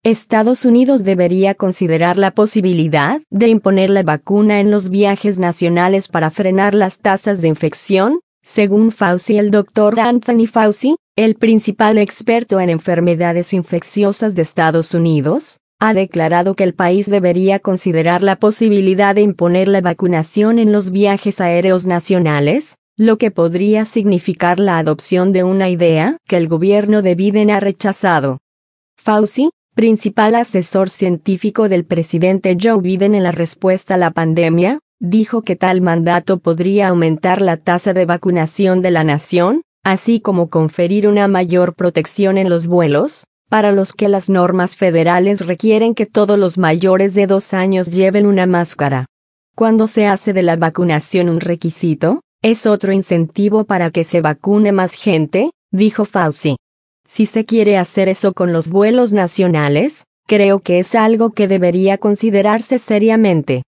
Estados Unidos debería considerar la posibilidad de imponer la vacuna en los viajes nacionales para frenar las tasas de infección, según Fauci. El Dr. Anthony Fauci, el principal experto en enfermedades infecciosas de Estados Unidos, ha declarado que el país debería considerar la posibilidad de imponer la vacunación en los viajes aéreos nacionales, lo que podría significar la adopción de una idea que el gobierno de Biden ha rechazado. Fauci, principal asesor científico del presidente Joe Biden en la respuesta a la pandemia, dijo que tal mandato podría aumentar la tasa de vacunación de la nación, así como conferir una mayor protección en los vuelos, para los que las normas federales requieren que todos los mayores de 2 años lleven una máscara. Cuando se hace de la vacunación un requisito, es otro incentivo para que se vacune más gente, dijo Fauci. Si se quiere hacer eso con los vuelos nacionales, creo que es algo que debería considerarse seriamente.